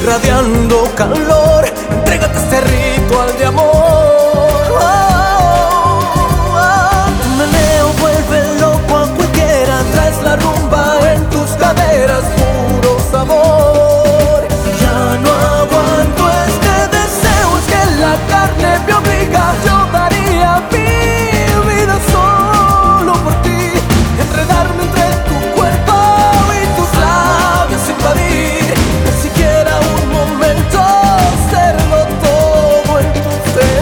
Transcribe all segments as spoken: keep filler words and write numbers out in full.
irradiando calor. Entrégate a este ritual de amor. Oh, oh, oh. Tu meneo vuelve loco a cualquiera. Traes la rumba en tus caderas, puro sabor. Ya no aguanto este deseo, es que la carne me obliga. Yo daría mi vida solo por ti, enredarme entre tu cuerpo y tus labios, invadir, ni siquiera un momento, serlo todo en tu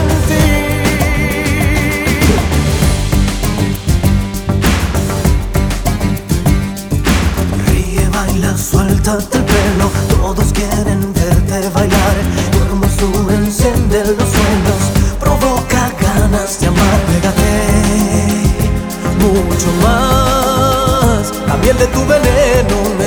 sentir. Ríe, baila, suéltate el pelo, todos quieren verte bailar. Tu hermosura enciende los sueños, provoca ganas de amar. Pégate mucho más, la miel de tu veneno